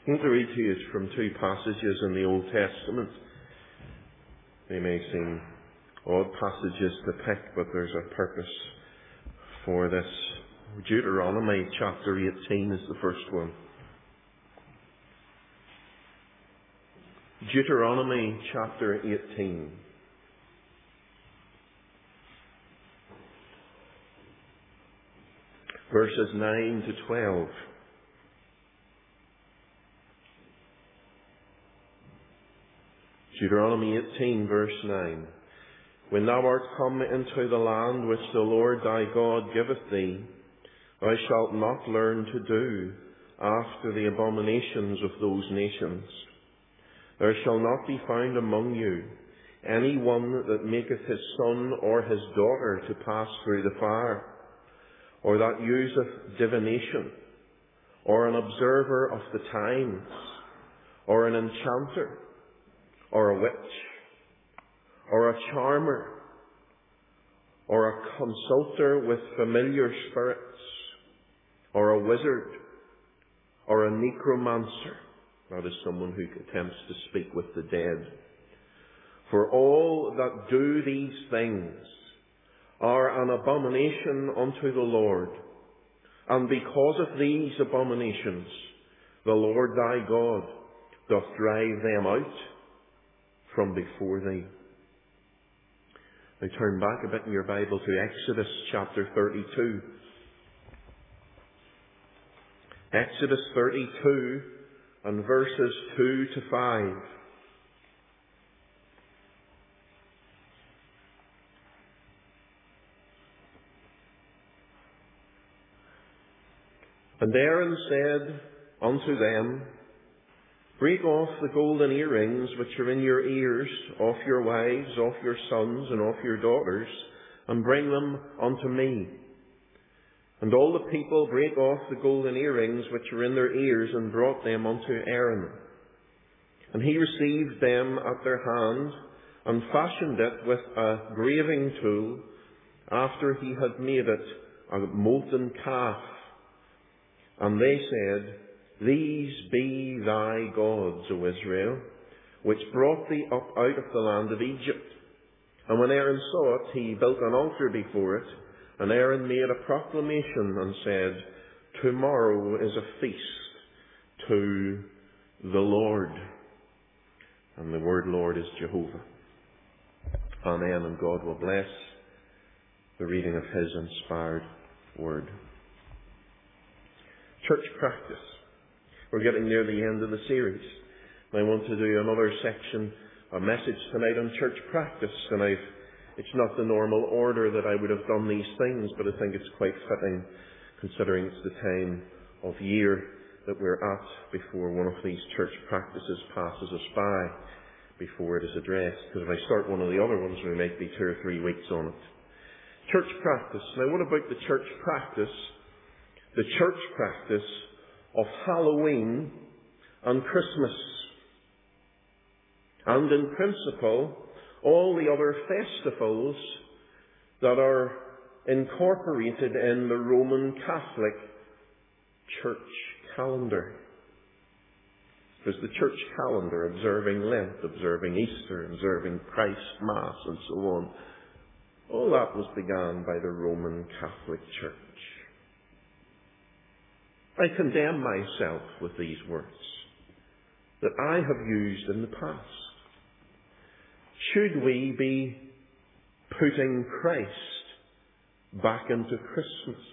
I want to read to you from two passages in the Old Testament. They may seem odd passages to pick, but there's a purpose for this. Deuteronomy chapter 18 is the first one. Deuteronomy chapter 18. Verses 9 to 12. Deuteronomy 18, verse 9. When thou art come into the land which the Lord thy God giveth thee, thou shalt not learn to do after the abominations of those nations. There shall not be found among you any one that maketh his son or his daughter to pass through the fire, or that useth divination, or an observer of the times, or an enchanter, or a witch, or a charmer, or a consulter with familiar spirits, or a wizard, or a necromancer. That is someone who attempts to speak with the dead. For all that do these things are an abomination unto the Lord, and because of these abominations the Lord thy God doth drive them out from before thee. Now turn back a bit in your Bible to Exodus chapter 32. Exodus 32 and verses 2 to 5. And Aaron said unto them, Break off the golden earrings which are in your ears off your wives, off your sons, and off your daughters, and bring them unto me. And all the people brake off the golden earrings which were in their ears, and brought them unto Aaron. And he received them at their hand, and fashioned it with a graving tool, after he had made it a molten calf. And they said, These be thy gods, O Israel, which brought thee up out of the land of Egypt. And when Aaron saw it, he built an altar before it. And Aaron made a proclamation and said, Tomorrow is a feast to the Lord. And the word Lord is Jehovah. Amen. And God will bless the reading of His inspired word. Church practice. We're getting near the end of the series. And I want to do another section, a message tonight on church practice. And it's not the normal order that I would have done these things, but I think it's quite fitting, considering it's the time of year that we're at before one of these church practices passes us by, before it is addressed. Because if I start one of the other ones, we might be 2 or 3 weeks on it. Church practice. Now, what about the church practice? The church practice of Halloween and Christmas. And in principle, all the other festivals that are incorporated in the Roman Catholic church calendar. There's the church calendar, observing Lent, observing Easter, observing Christ's Mass, and so on. All that was begun by the Roman Catholic Church. I condemn myself with these words that I have used in the past. Should we be putting Christ back into Christmas?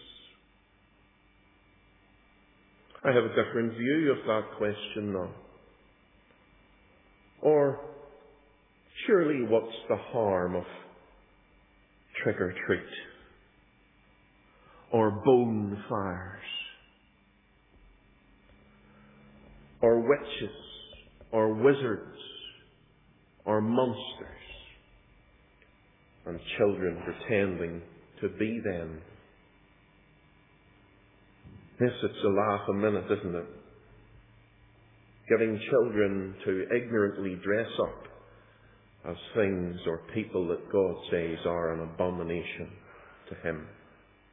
I have a different view of that question now. Or, surely what's the harm of trick or treat? Or bonfires? Or witches? Or wizards? Or monsters? And children pretending to be them. Yes, it's a laugh a minute, isn't it? Getting children to ignorantly dress up as things or people that God says are an abomination to Him.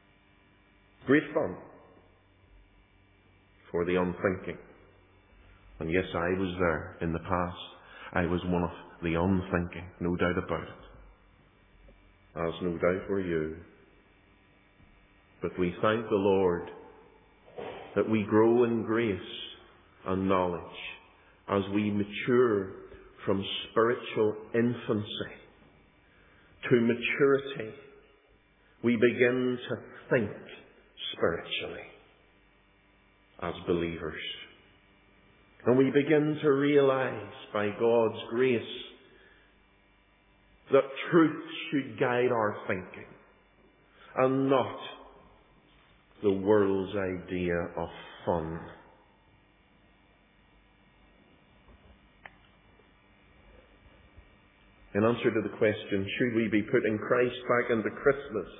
Great fun for the unthinking. And yes, I was there in the past. I was one of the unthinking, no doubt about it. As no doubt were you. But we thank the Lord that we grow in grace and knowledge as we mature from spiritual infancy to maturity. We begin to think spiritually as believers. And we begin to realize by God's grace that truth should guide our thinking and not the world's idea of fun. In answer to the question, should we be putting Christ back into Christmas?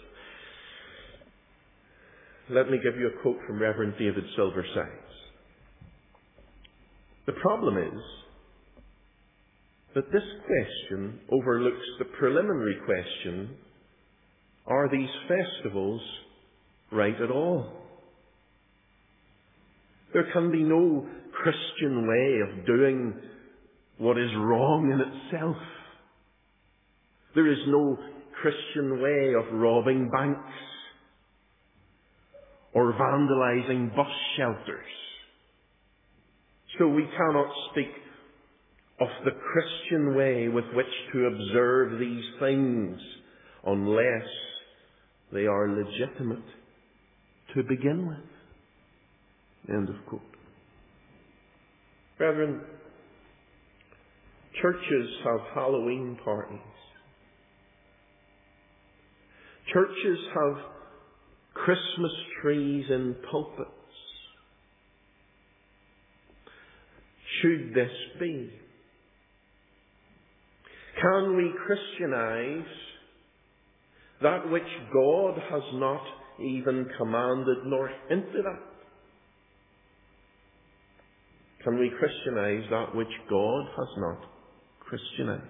Let me give you a quote from Reverend David Silversides. The problem is that this question overlooks the preliminary question, are these festivals right at all? There can be no Christian way of doing what is wrong in itself. There is no Christian way of robbing banks or vandalizing bus shelters. So we cannot speak of the Christian way with which to observe these things unless they are legitimate to begin with. End of quote. Brethren, churches have Halloween parties. Churches have Christmas trees in pulpits. Should this be? Can we Christianize that which God has not even commanded nor hinted at? Can we Christianize that which God has not Christianized?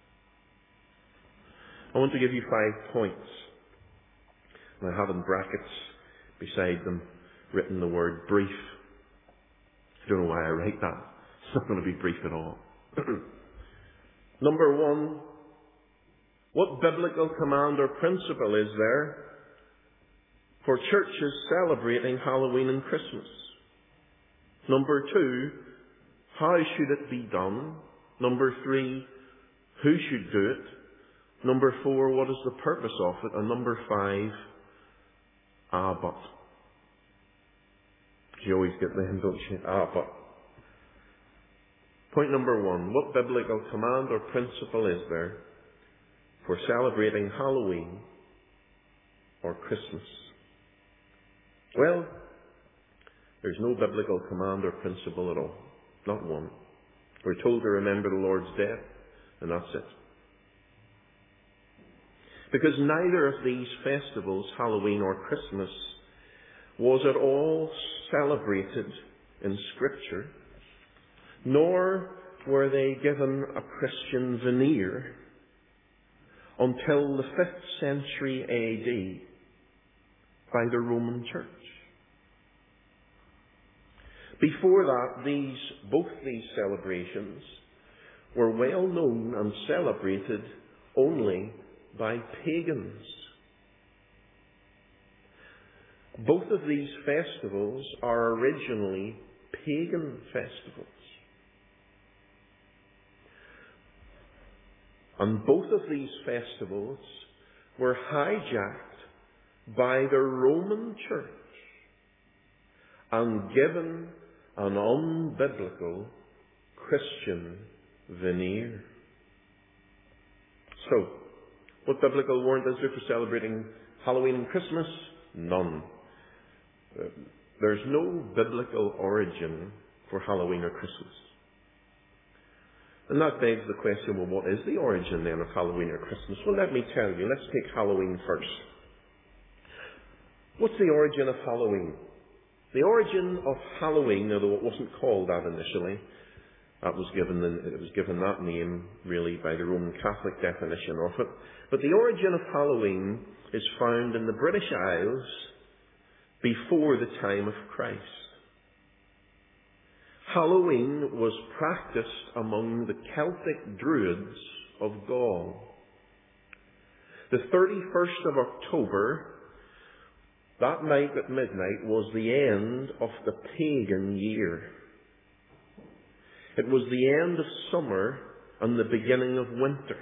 I want to give you 5 points. And I have in brackets beside them written the word brief. I don't know why I write that. It's not going to be brief at all. Number 1, what biblical command or principle is there for churches celebrating Halloween and Christmas? Number 2, how should it be done? Number 3, who should do it? Number 4, what is the purpose of it? And number 5, but. You always get them, don't you? But. Point number 1, what biblical command or principle is there for celebrating Halloween or Christmas? Well, there's no biblical command or principle at all. Not one. We're told to remember the Lord's death, and that's it. Because neither of these festivals, Halloween or Christmas, was at all celebrated in Scripture, nor were they given a Christian veneer until the 5th century A.D. by the Roman Church. Before that, both these celebrations were well known and celebrated only by pagans. Both of these festivals are originally pagan festivals. And both of these festivals were hijacked by the Roman Church and given an unbiblical Christian veneer. So, what biblical warrant is there for celebrating Halloween and Christmas? None. There's no biblical origin for Halloween or Christmas. And that begs the question, well, what is the origin then of Halloween or Christmas? Well, let me tell you. Let's take Halloween first. What's the origin of Halloween? The origin of Halloween, although it wasn't called that initially, it was given that name really by the Roman Catholic definition of it. But the origin of Halloween is found in the British Isles before the time of Christ. Halloween was practiced among the Celtic Druids of Gaul. The 31st of October, that night at midnight, was the end of the pagan year. It was the end of summer and the beginning of winter.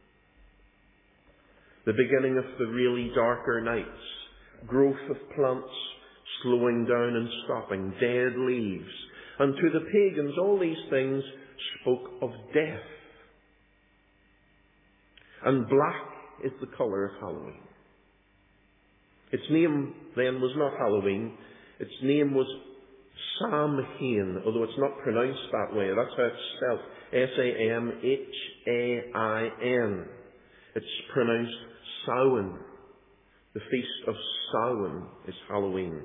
The beginning of the really darker nights, growth of plants slowing down and stopping, dead leaves. And to the pagans, all these things spoke of death. And black is the colour of Halloween. Its name then was not Halloween. Its name was Samhain, although it's not pronounced that way. That's how it's spelled. Samhain. It's pronounced Samhain. The feast of Samhain is Halloween.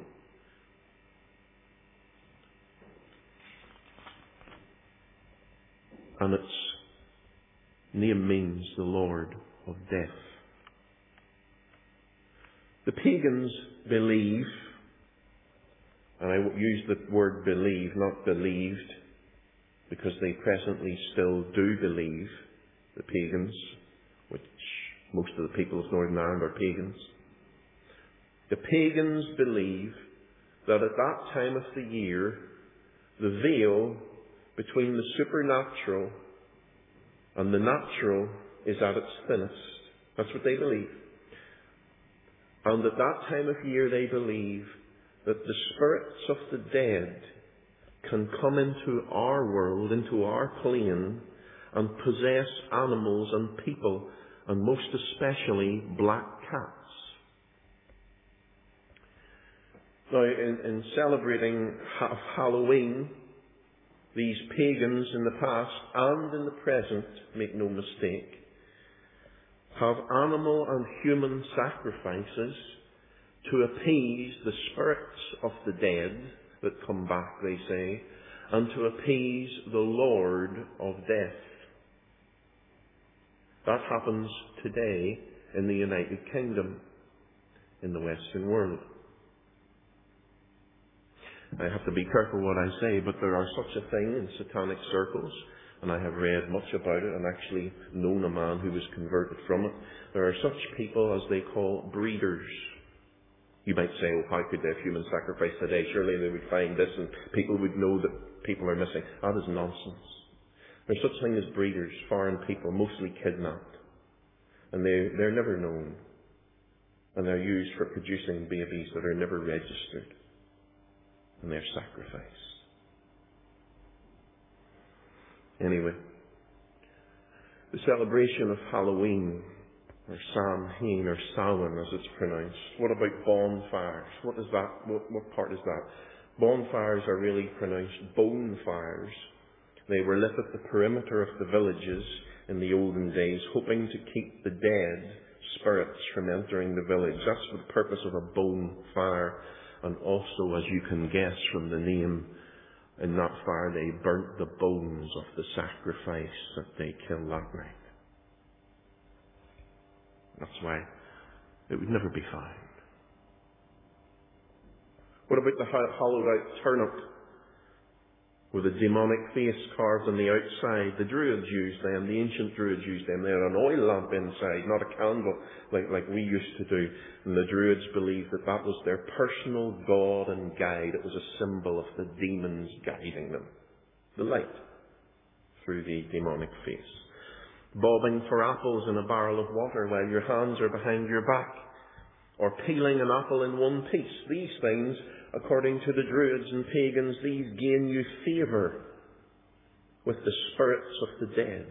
And its name means the Lord of Death. The pagans believe, and I use the word believe, not believed, because they presently still do believe, the pagans, which most of the people of Northern Ireland are pagans. The pagans believe that at that time of the year, the veil between the supernatural and the natural is at its thinnest. That's what they believe. And at that time of year they believe that the spirits of the dead can come into our world, into our plane, and possess animals and people, and most especially black cats. Now, in celebrating Halloween, these pagans in the past and in the present, make no mistake, have animal and human sacrifices to appease the spirits of the dead that come back, they say, and to appease the Lord of Death. That happens today in the United Kingdom, in the Western world. I have to be careful what I say, but there are such a thing in satanic circles, and I have read much about it and actually known a man who was converted from it. There are such people as they call breeders. You might say, oh, how could they have human sacrifice today? Surely they would find this and people would know that people are missing. That is nonsense. There's such thing as breeders, foreign people, mostly kidnapped. And they're never known. And they're used for producing babies that are never registered. And they're sacrificed. Anyway, the celebration of Halloween, or Samhain, or Samhain as it's pronounced. What about bonfires? What is that? What part is that? Bonfires are really pronounced bonfires. They were lit at the perimeter of the villages in the olden days, hoping to keep the dead spirits from entering the village. That's the purpose of a bonfire. And also, as you can guess from the name, in that fire they burnt the bones of the sacrifice that they killed that night. That's why it would never be found. What about the hollowed out turnip with a demonic face carved on the outside? The Druids used them, the ancient Druids used them. They had an oil lamp inside, not a candle like we used to do. And the Druids believed that that was their personal god and guide. It was a symbol of the demons guiding them. The light through the demonic face. Bobbing for apples in a barrel of water while your hands are behind your back. Or peeling an apple in one piece. These things, according to the Druids and pagans, these gain you favour with the spirits of the dead.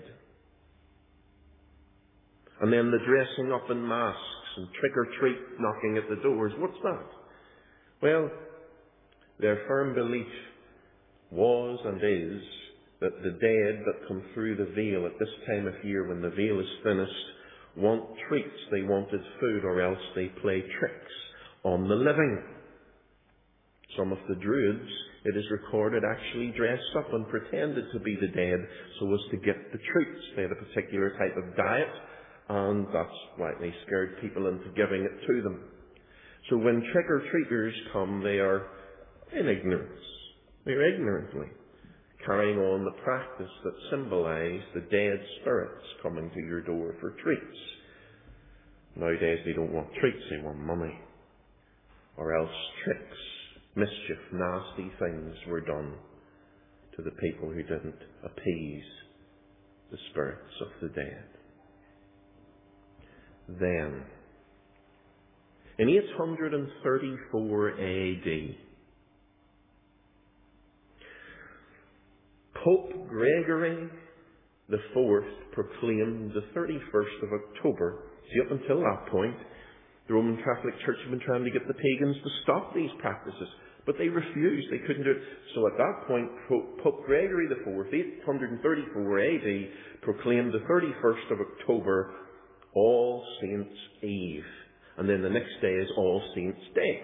And then the dressing up in masks and trick-or-treat knocking at the doors. What's that? Well, their firm belief was and is that the dead that come through the veil at this time of year when the veil is thinnest want treats, they wanted food, or else they play tricks on the living. Some of the Druids, it is recorded, actually dressed up and pretended to be the dead so as to get the treats. They had a particular type of diet, and that's why they scared people into giving it to them. So when trick-or-treaters come, they are in ignorance. They're ignorantly. carrying on the practice that symbolised the dead spirits coming to your door for treats. Nowadays they don't want treats, they want money. Or else tricks, mischief, nasty things were done to the people who didn't appease the spirits of the dead. Then, in 834 AD, Pope Gregory the IV proclaimed the 31st of October. See, up until that point, the Roman Catholic Church had been trying to get the pagans to stop these practices, but they refused. They couldn't do it. So at that point, Pope Gregory the IV, 834 AD, proclaimed the 31st of October All Saints' Eve. And then the next day is All Saints' Day,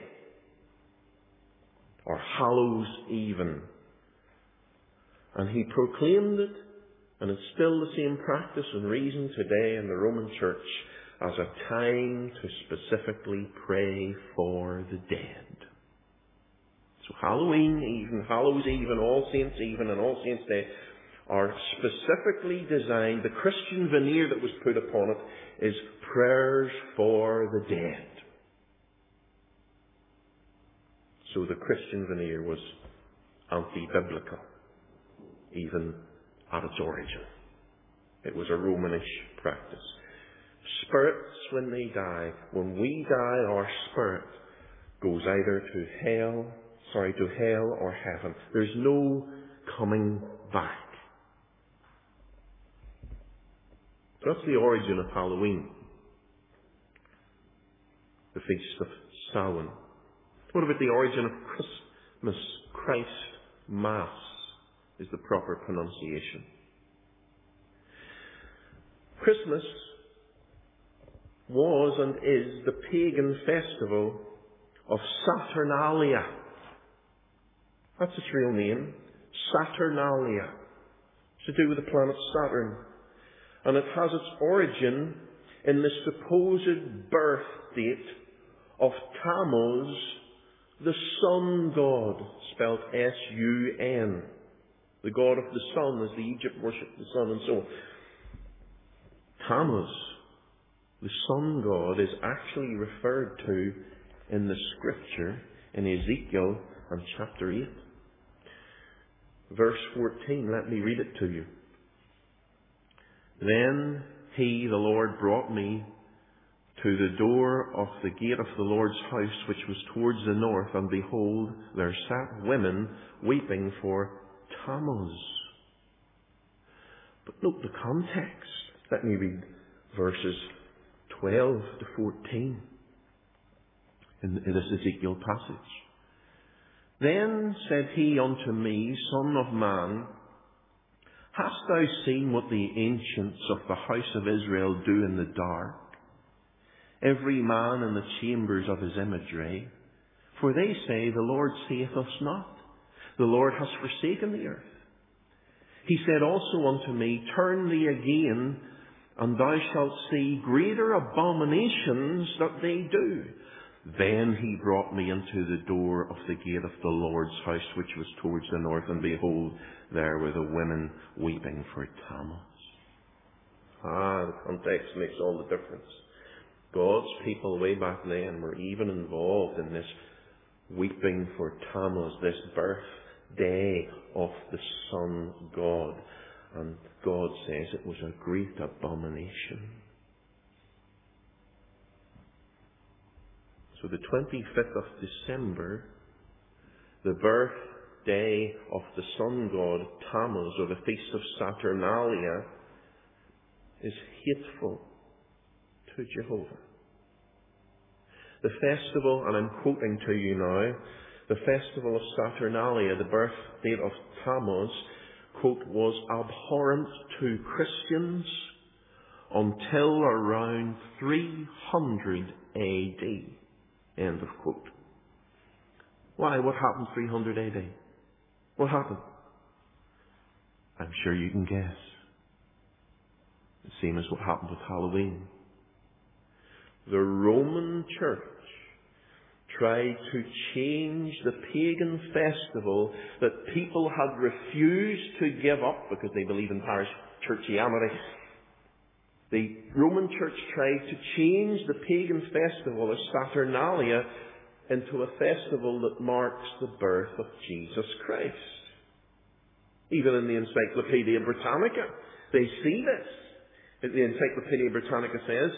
or Hallows Even. And he proclaimed it, and it's still the same practice and reason today in the Roman Church, as a time to specifically pray for the dead. So Halloween Eve, Hallows Eve, and All Saints Eve, and All Saints Day are specifically designed. The Christian veneer that was put upon it is prayers for the dead. So the Christian veneer was anti-biblical, even at its origin. It was a Romanish practice. Spirits, when they die, when we die, our spirit goes either to hell or heaven. There's no coming back. That's the origin of Halloween, the Feast of Samhain. What about the origin of Christmas? Christ Mass is the proper pronunciation. Christmas was and is the pagan festival of Saturnalia. That's its real name, Saturnalia. It's to do with the planet Saturn. And it has its origin in the supposed birth date of Tammuz, the sun god, spelled S-U-N. The god of the sun, as the Egypt worshipped the sun, and so on. Tammuz, the sun god, is actually referred to in the scripture in Ezekiel and chapter 8. Verse 14, let me read it to you. Then he, the Lord, brought me to the door of the gate of the Lord's house, which was towards the north, and behold, there sat women weeping for Tammuz. But note the context. Let me read verses 12 to 14 in this Ezekiel passage. Then said he unto me, Son of man, hast thou seen what the ancients of the house of Israel do in the dark? Every man in the chambers of his imagery. For they say, The Lord saith us not. The Lord has forsaken the earth. He said also unto me, Turn thee again, and thou shalt see greater abominations that they do. Then he brought me into the door of the gate of the Lord's house, which was towards the north, and behold, there were the women weeping for Tammuz. The context makes all the difference. God's people way back then were even involved in this weeping for Tammuz, this birthday of the sun god. And God says it was a great abomination. So the 25th of December, the birthday of the sun god Tammuz, or the Feast of Saturnalia, is hateful to Jehovah. The festival, and I'm quoting to you now, the festival of Saturnalia, the birth date of Tammuz, quote, was abhorrent to Christians until around 300 AD. End of quote. Why? What happened 300 AD? What happened? I'm sure you can guess. The same as what happened with Halloween. The Roman Church tried to change the pagan festival that people had refused to give up because they believe in parish churchianity. The Roman Church tried to change the pagan festival of Saturnalia into a festival that marks the birth of Jesus Christ. Even in the Encyclopedia Britannica, they see this. The Encyclopedia Britannica says,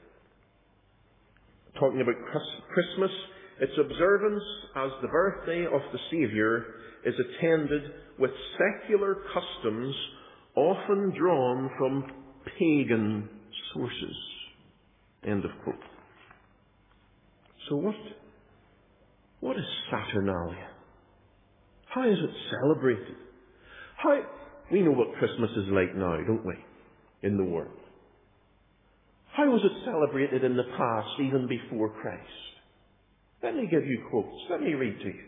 talking about Christmas, its observance as the birthday of the Saviour is attended with secular customs often drawn from pagan sources. End of quote. So what is Saturnalia? How is it celebrated? We know what Christmas is like now, don't we, in the world? How was it celebrated in the past, even before Christ? Let me give you quotes. Let me read to you.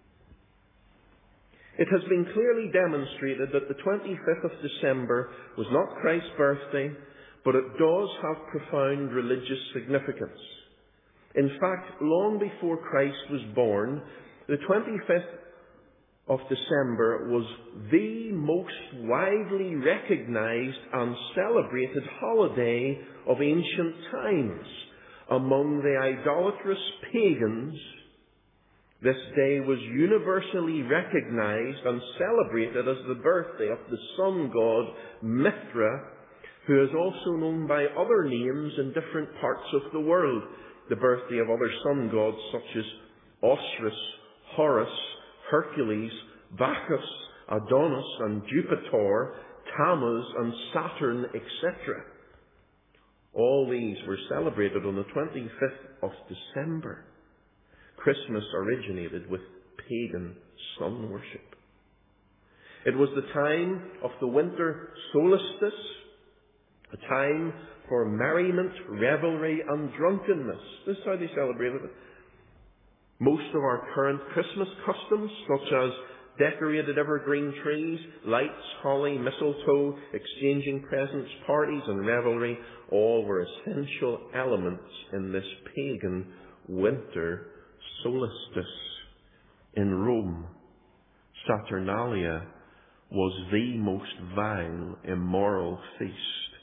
It has been clearly demonstrated that the 25th of December was not Christ's birthday, but it does have profound religious significance. In fact, long before Christ was born, the 25th of December was the most widely recognized and celebrated holiday of ancient times. Among the idolatrous pagans, this day was universally recognized and celebrated as the birthday of the sun god Mithra, who is also known by other names in different parts of the world. The birthday of other sun gods such as Osiris, Horus, Hercules, Bacchus, Adonis and Jupiter, Tammuz and Saturn, etc. All these were celebrated on the 25th of December. Christmas originated with pagan sun worship. It was the time of the winter solstice, a time for merriment, revelry and drunkenness. This is how they celebrated it. Most of our current Christmas customs, such as decorated evergreen trees, lights, holly, mistletoe, exchanging presents, parties and revelry, all were essential elements in this pagan winter solstice. In Rome, Saturnalia was the most vile, immoral feast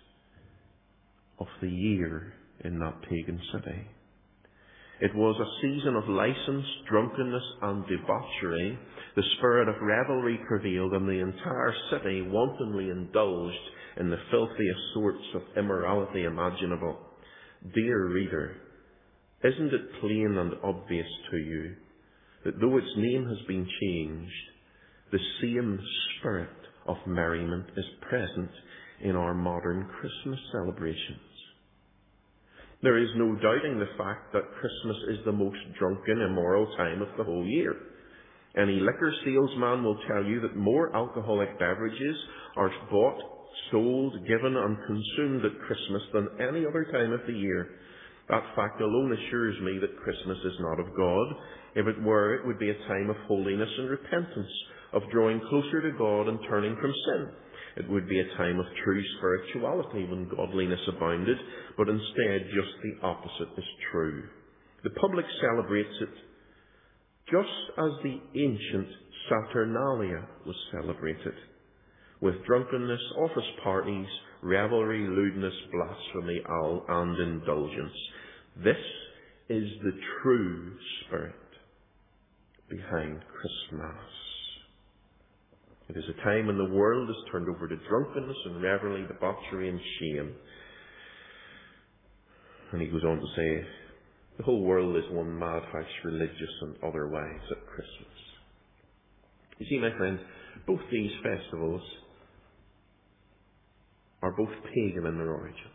of the year in that pagan city. It was a season of license, drunkenness and debauchery. The spirit of revelry prevailed and the entire city wantonly indulged in the filthiest sorts of immorality imaginable. Dear reader, isn't it plain and obvious to you that though its name has been changed, the same spirit of merriment is present in our modern Christmas celebrations? There is no doubting the fact that Christmas is the most drunken, immoral time of the whole year. Any liquor salesman will tell you that more alcoholic beverages are bought, sold, given and consumed at Christmas than any other time of the year. That fact alone assures me that Christmas is not of God. If it were, it would be a time of holiness and repentance, of drawing closer to God and turning from sin. It would be a time of true spirituality when godliness abounded, but instead just the opposite is true. The public celebrates it just as the ancient Saturnalia was celebrated, with drunkenness, office parties, revelry, lewdness, blasphemy, and indulgence. This is the true spirit behind Christmas. It is a time when the world is turned over to drunkenness and revelry, debauchery and shame. And he goes on to say, the whole world is one madhouse, religious and otherwise, at Christmas. You see, my friends, both these festivals are both pagan in their origin.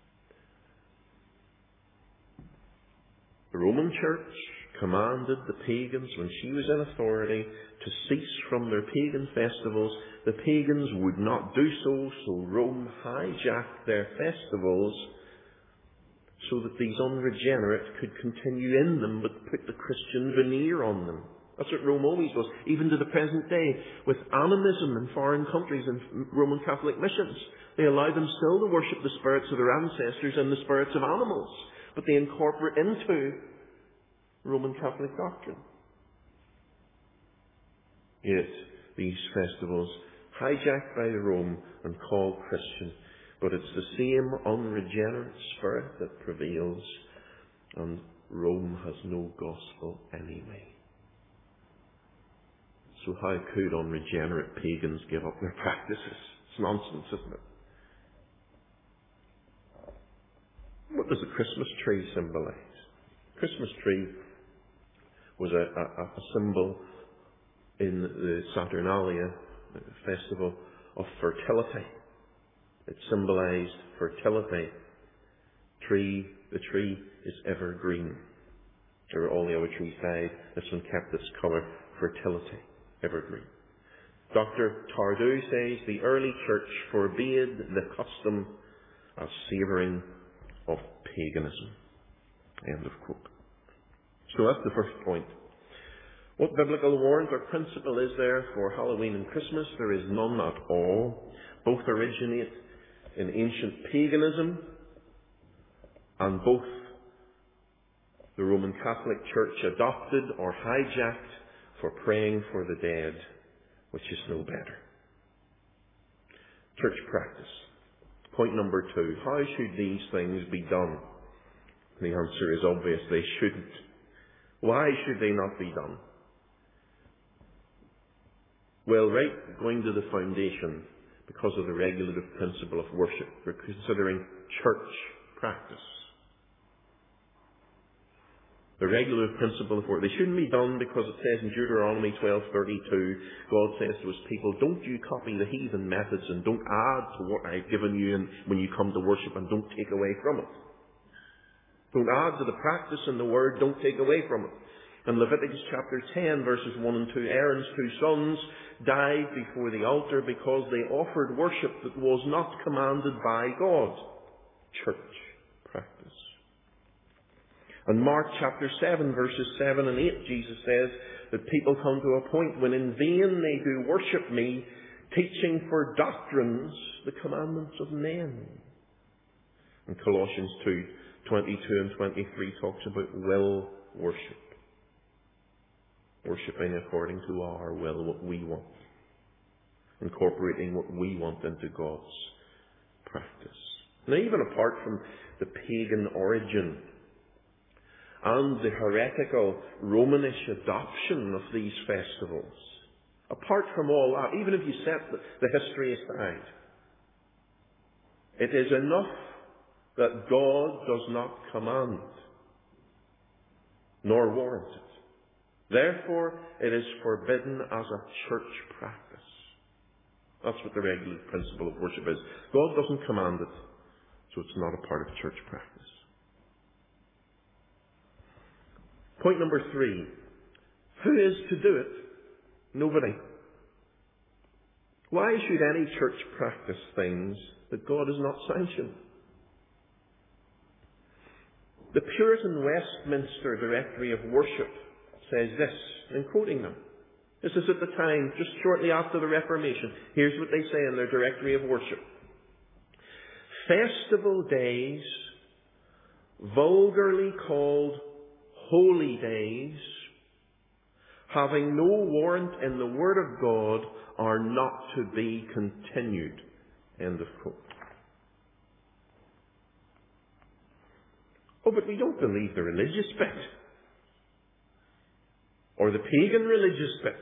The Roman Church commanded the pagans, when she was in authority, to cease from their pagan festivals. The pagans would not do so, so Rome hijacked their festivals so that these unregenerate could continue in them but put the Christian veneer on them. That's what Rome always was, even to the present day, with animism in foreign countries and Roman Catholic missions. They allow them still to worship the spirits of their ancestors and the spirits of animals, but they incorporate into Roman Catholic doctrine. Yet, these festivals, hijacked by Rome and called Christian, but it's the same unregenerate spirit that prevails, and Rome has no gospel anyway. So how could unregenerate pagans give up their practices? It's nonsense, isn't it? What does the Christmas tree symbolize? The Christmas tree was a symbol in the Saturnalia festival of fertility. It symbolized fertility. The tree is evergreen. Or all the other trees died. This one kept its colour, fertility, evergreen. Dr. Tardieu says the early church forbade the custom as savouring of paganism. End of quote. So that's the first point. What biblical warrant or principle is there for Halloween and Christmas? There is none at all. Both originate in ancient paganism, and both the Roman Catholic Church adopted or hijacked for praying for the dead, which is no better. Church practice. Point number 2. How should these things be done? The answer is obvious. They shouldn't. Why should they not be done? Well, right, going to the foundation, because of the regulative principle of worship, we're considering church practice. The regulative principle of worship. They shouldn't be done because it says in Deuteronomy 12:32, God says to his people, don't you copy the heathen methods and don't add to what I've given you when you come to worship, and don't take away from it. Don't add to the practice and the word, don't take away from it. In Leviticus chapter 10, verses 1 and 2, Aaron's 2 sons died before the altar because they offered worship that was not commanded by God. Church practice. In Mark chapter 7, verses 7 and 8, Jesus says that people come to a point when in vain they do worship me, teaching for doctrines the commandments of men. And Colossians 2:22 and 23 talks about will worship. Worshipping according to our will, what we want. Incorporating what we want into God's practice. Now, even apart from the pagan origin and the heretical Romanish adoption of these festivals, apart from all that, even if you set the history aside, it is enough that God does not command, nor warrant it. Therefore, it is forbidden as a church practice. That's what the regulative principle of worship is. God doesn't command it, so it's not a part of church practice. Point number 3. Who is to do it? Nobody. Why should any church practice things that God has not sanctioned? The Puritan Westminster Directory of Worship says this, in quoting them. This is at the time, just shortly after the Reformation. Here's what they say in their Directory of Worship. Festival days, vulgarly called holy days, having no warrant in the Word of God, are not to be continued. End of quote. Oh, but we don't believe the religious bit. Or the pagan religious bit.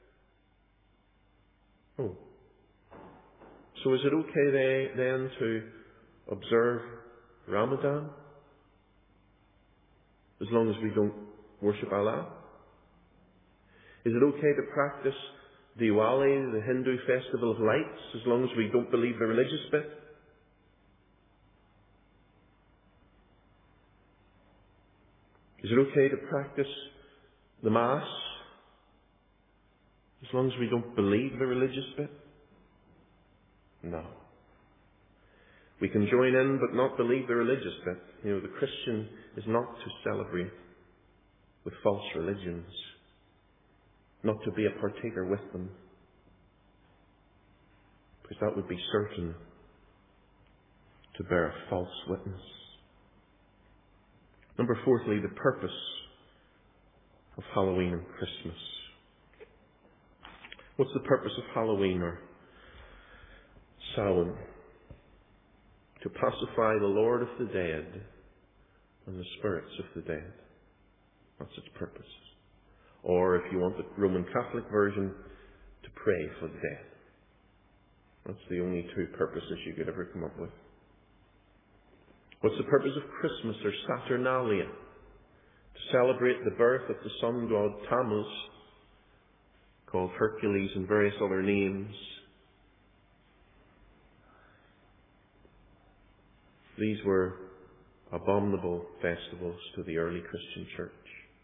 Oh. So is it okay then to observe Ramadan? As long as we don't worship Allah? Is it okay to practice Diwali, the Hindu festival of lights, as long as we don't believe the religious bit? Is it okay to practice the Mass, as long as we don't believe the religious bit? No. We can join in but not believe the religious bit. You know, the Christian is not to celebrate with false religions, not to be a partaker with them, because that would be certain to bear a false witness. Number 4, the purpose of Halloween and Christmas. What's the purpose of Halloween or Samhain? To pacify the Lord of the dead and the spirits of the dead. That's its purpose. Or, if you want the Roman Catholic version, to pray for the dead. That's the only two purposes you could ever come up with. What's the purpose of Christmas or Saturnalia? To celebrate the birth of the sun god Tammuz, called Hercules and various other names. These were abominable festivals to the early Christian church.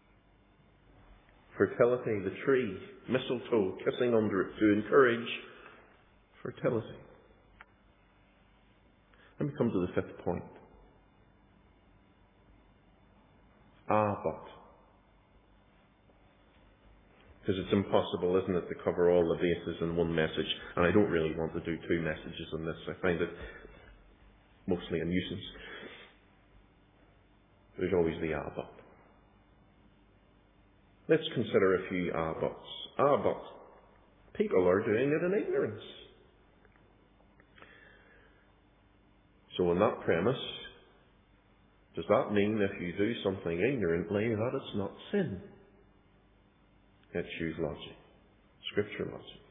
Fertility, the tree, mistletoe, kissing under it to encourage fertility. Let me come to the fifth point. But. Because it's impossible, isn't it, to cover all the bases in one message. And I don't really want to do two messages on this. I find it mostly a nuisance. There's always the but. Let's consider a few buts. But. People are doing it in ignorance. So on that premise, does that mean if you do something ignorantly that it's not sin? Let's use logic. Scripture logic.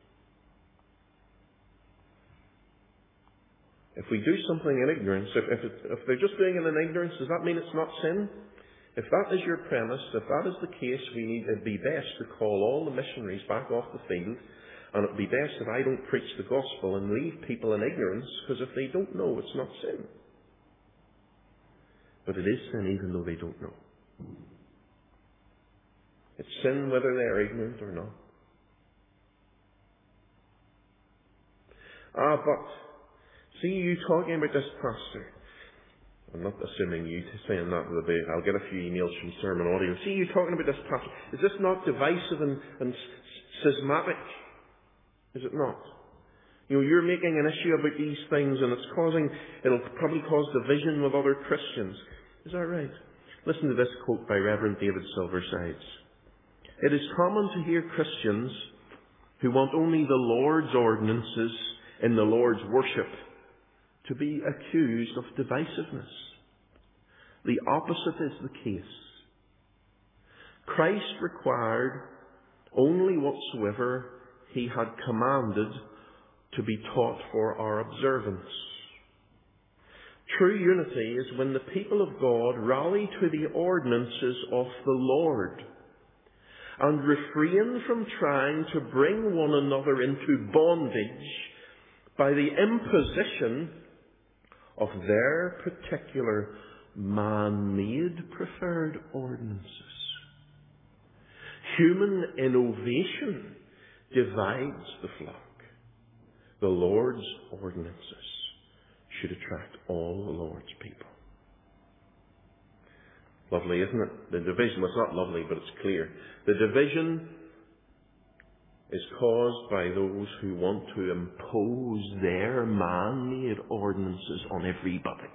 If we do something in ignorance, if they're just doing it in ignorance, does that mean it's not sin? If that is your premise, if that is the case, it'd be best to call all the missionaries back off the field, and it'd be best if I don't preach the gospel and leave people in ignorance, because if they don't know, it's not sin. But it is sin even though they don't know. It's sin whether they're ignorant or not. But, see you talking about this pastor. I'm not assuming you saying that will be. I'll get a few emails from sermon audio. See you talking about this pastor. Is this not divisive and schismatic? Is it not? You're making an issue about these things and it'll probably cause division with other Christians. Is that right? Listen to this quote by Reverend David Silversides. It is common to hear Christians who want only the Lord's ordinances in the Lord's worship to be accused of divisiveness. The opposite is the case. Christ required only whatsoever he had commanded to be taught for our observance. True unity is when the people of God rally to the ordinances of the Lord and refrain from trying to bring one another into bondage by the imposition of their particular man-made preferred ordinances. Human innovation divides the flock. The Lord's ordinances should attract all the Lord's people. Lovely, isn't it? The division, well, it's not lovely, but it's clear. The division is caused by those who want to impose their man-made ordinances on everybody.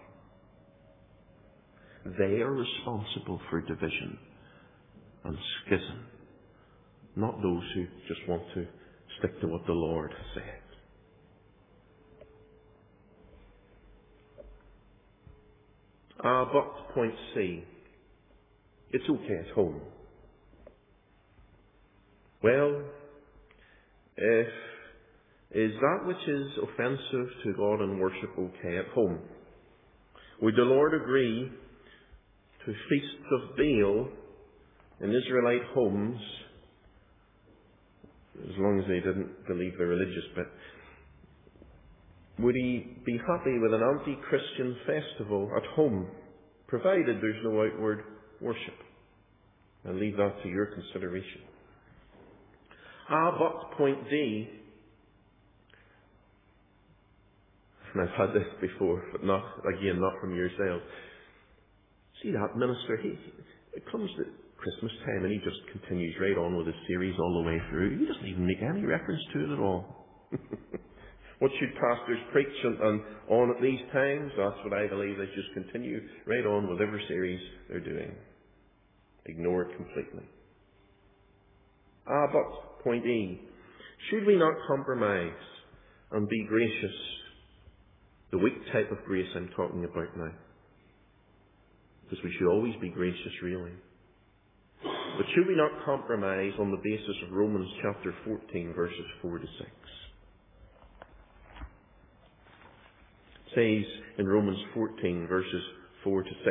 They are responsible for division and schism, not those who just want to stick to what the Lord has said. But, point C, it's okay at home. Well, is that which is offensive to God and worship okay at home? Would the Lord agree to feasts of Baal in Israelite homes, as long as they didn't believe the religious bit? Would he be happy with an anti-Christian festival at home, provided there's no outward worship? I'll leave that to your consideration. But point D, and I've had this before, but not from yourself. See that minister, it comes to Christmas time and he just continues right on with his series all the way through. He doesn't even make any reference to it at all. What should pastors preach on at these times? That's what I believe. They just continue right on with every series they're doing. Ignore it completely. But, point E, should we not compromise and be gracious? The weak type of grace I'm talking about now. Because we should always be gracious, really. But should we not compromise on the basis of Romans chapter 14, verses 4 to 6? It says in Romans 14, verses 4 to 6,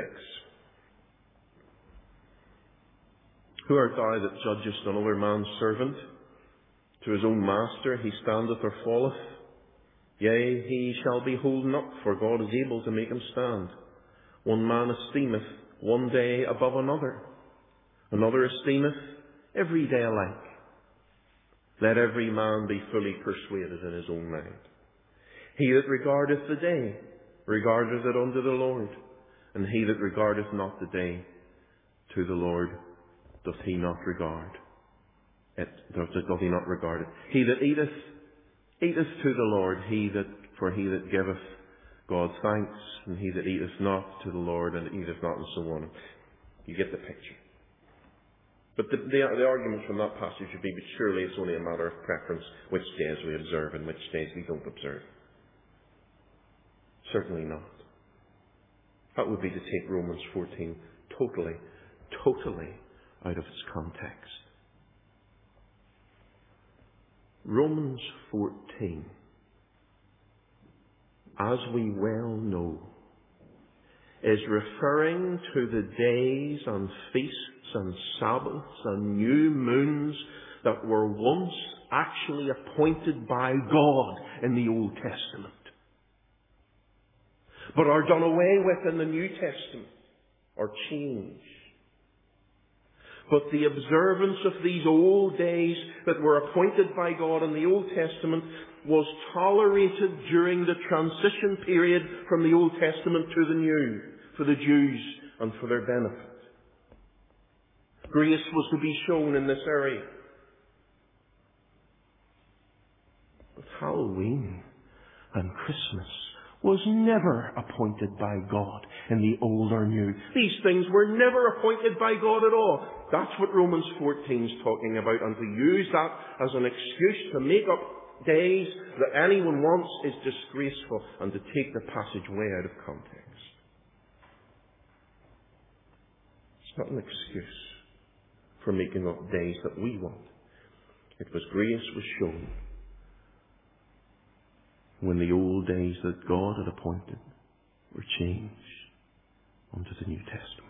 "Who art thou that judgest another man's servant? To his own master he standeth or falleth. Yea, he shall be holden up, for God is able to make him stand. One man esteemeth one day above another, another esteemeth every day alike. Let every man be fully persuaded in his own mind. He that regardeth the day, regardeth it unto the Lord, and he that regardeth not the day, to the Lord doth he not regard it. Doth he not regard it. He that eateth, eateth to the Lord, for he that giveth God thanks, and he that eateth not to the Lord, and eateth not, and so on." You get the picture. But the argument from that passage would be, but surely it's only a matter of preference which days we observe and which days we don't observe. Certainly not. That would be to take Romans 14 totally out of its context. Romans 14, as we well know, is referring to the days and feasts and Sabbaths and new moons that were once actually appointed by God in the Old Testament, but are done away with in the New Testament, or changed. But the observance of these old days that were appointed by God in the Old Testament was tolerated during the transition period from the Old Testament to the New, for the Jews and for their benefit. Grace was to be shown in this area. But Halloween and Christmas was never appointed by God in the Old or New. These things were never appointed by God at all. That's what Romans 14 is talking about, and to use that as an excuse to make up days that anyone wants is disgraceful, and to take the passage way out of context. It's not an excuse for making up days that we want. It was grace was shown when the old days that God had appointed were changed unto the New Testament.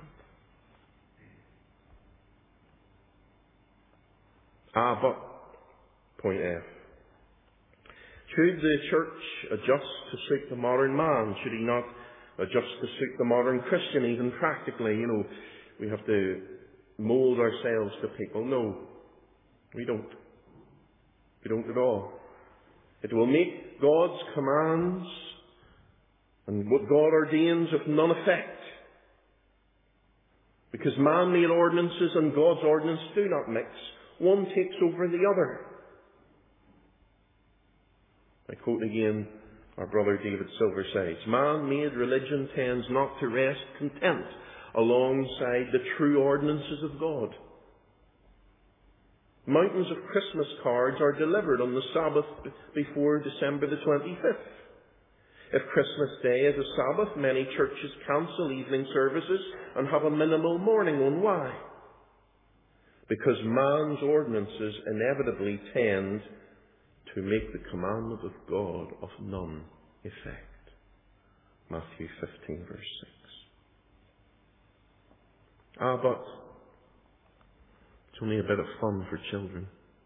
But, point F, should the church adjust to suit the modern man? Should he not adjust to suit the modern Christian, even practically? We have to mould ourselves to people. No, we don't. We don't at all. It will make God's commands and what God ordains of none effect. Because man-made ordinances and God's ordinance do not mix. One takes over the other. I quote again our brother David Silverside. Man-made religion tends not to rest content alongside the true ordinances of God. Mountains of Christmas cards are delivered on the Sabbath before December the 25th. If Christmas Day is a Sabbath, many churches cancel evening services and have a minimal morning one. Why? Because man's ordinances inevitably tend to make the commandment of God of none effect. Matthew 15, verse 6. But it's only a bit of fun for children.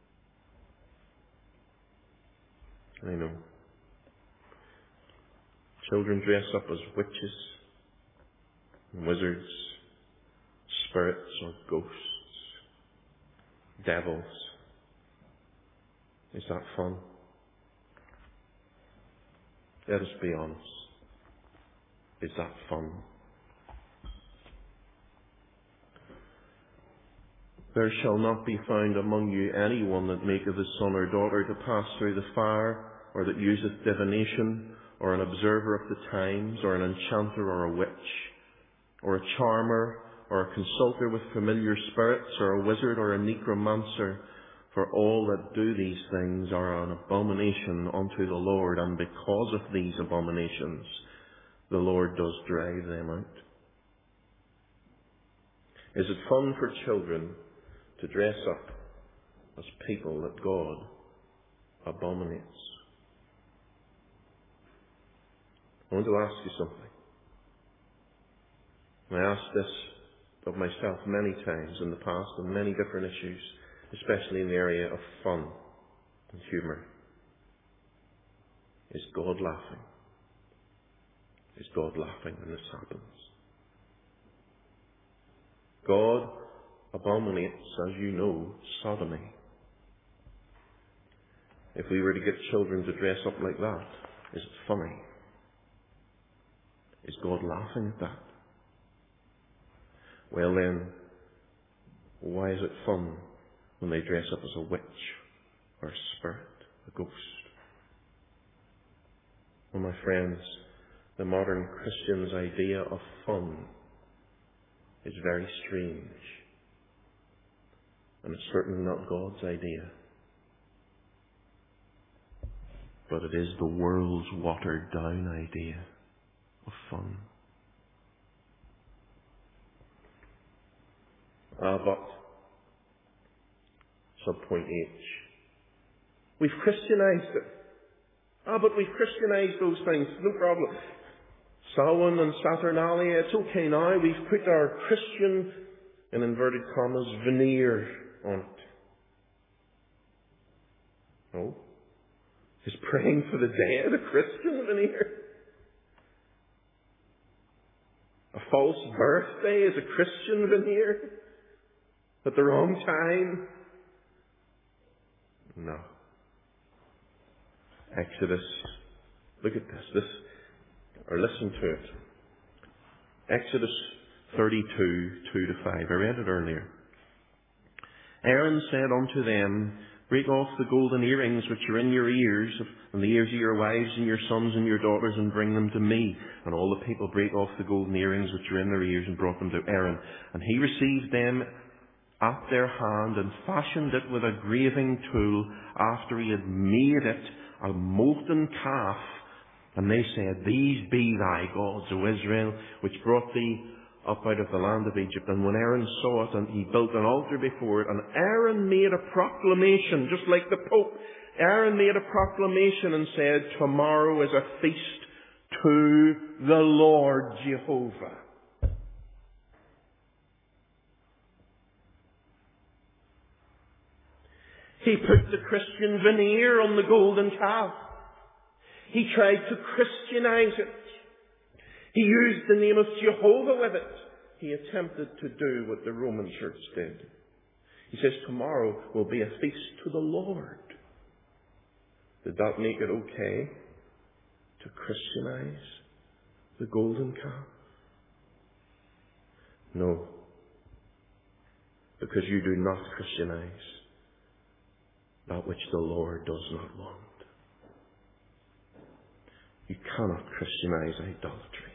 I know. Children dress up as witches, wizards, spirits or ghosts, devils. Is that fun? Let us be honest. Is that fun? There shall not be found among you anyone that maketh his son or daughter to pass through the fire, or that useth divination, or an observer of the times, or an enchanter, or a witch, or a charmer, or a consulter with familiar spirits, or a wizard, or a necromancer. For all that do these things are an abomination unto the Lord, and because of these abominations the Lord does drive them out. Is it fun for children to dress up as people that God abominates? I want to ask you something. I asked this of myself many times in the past on many different issues, especially in the area of fun and humour. Is God laughing? Is God laughing when this happens? God abominates, as you know, sodomy. If we were to get children to dress up like that, is it funny? Is God laughing at that? Well then, why is it fun when they dress up as a witch or a spirit, a ghost? Well, my friends, the modern Christian's idea of fun is very strange. And it's certainly not God's idea. But it is the world's watered down idea of fun. But, subpoint H, we've Christianized it. But we've Christianized those things, no problem. Samhain and Saturnalia, it's okay now. We've put our Christian, in inverted commas, veneer on it. No. Is praying for the dead a Christian veneer? A false birthday is a Christian veneer? At the wrong time? No. Exodus, look at this, or listen to it. Exodus 32, 2-5. I read it earlier. Aaron said unto them, break off the golden earrings which are in your ears, and the ears of your wives and your sons and your daughters, and bring them to me. And all the people brake off the golden earrings which are in their ears, and brought them to Aaron. And he received them at their hand, and fashioned it with a graving tool, after he had made it a molten calf. And they said, these be thy gods, O Israel, which brought thee up out of the land of Egypt. And when Aaron saw it, and he built an altar before it, and Aaron made a proclamation, just like the Pope. Aaron made a proclamation and said, tomorrow is a feast to the Lord Jehovah. He put the Christian veneer on the golden calf. He tried to Christianize it. He used the name of Jehovah with it. He attempted to do what the Roman Church did. He says tomorrow will be a feast to the Lord. Did that make it okay to Christianize the golden calf? No. Because you do not Christianize that which the Lord does not want. You cannot Christianize idolatry.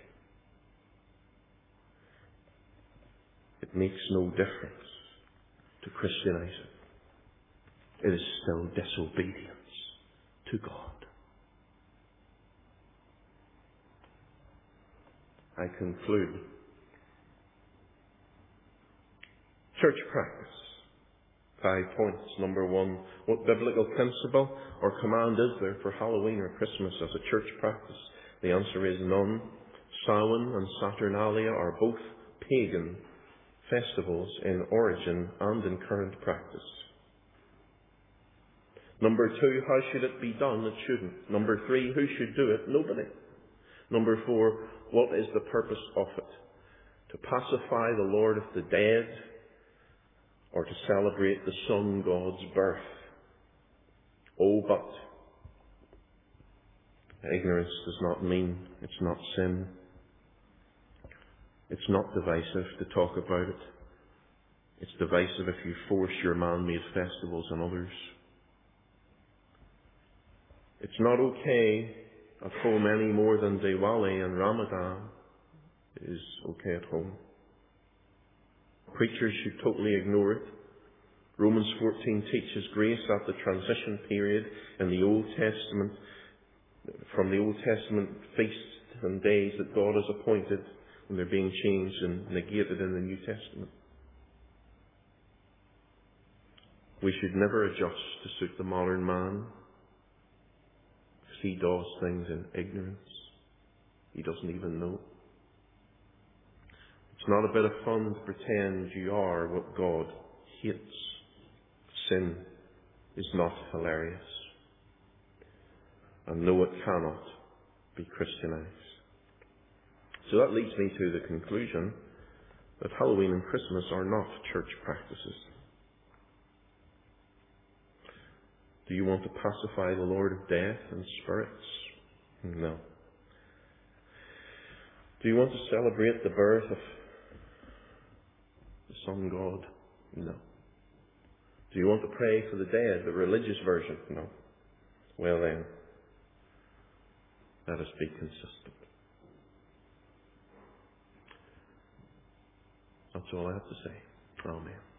It makes no difference to Christianize it. It is still disobedience to God. I conclude. Church practice. 5 points. Number 1, what biblical principle or command is there for Halloween or Christmas as a church practice? The answer is none. Samhain and Saturnalia are both pagan festivals in origin and in current practice. Number 2, how should it be done? It shouldn't. Number 3, who should do it? Nobody. Number 4, what is the purpose of it? To pacify the Lord of the dead, or to celebrate the Son God's birth? Oh, but ignorance does not mean it's not sin. It's not divisive to talk about it. It's divisive if you force your man-made festivals on others. It's not okay at home any more than Diwali and Ramadan is okay at home. Preachers should totally ignore it. Romans 14 teaches grace at the transition period in the Old Testament, from the Old Testament feasts and days that God has appointed when they're being changed and negated in the New Testament. We should never adjust to suit the modern man, because he does things in ignorance. He doesn't even know. It's not a bit of fun to pretend you are what God hates. Sin is not hilarious. And no, it cannot be Christianized. So that leads me to the conclusion that Halloween and Christmas are not church practices. Do you want to pacify the Lord of death and spirits? No. Do you want to celebrate the birth of the Son God? No. Do you want to pray for the dead, the religious version? No. Well then, let us be consistent. That's all I have to say. Amen.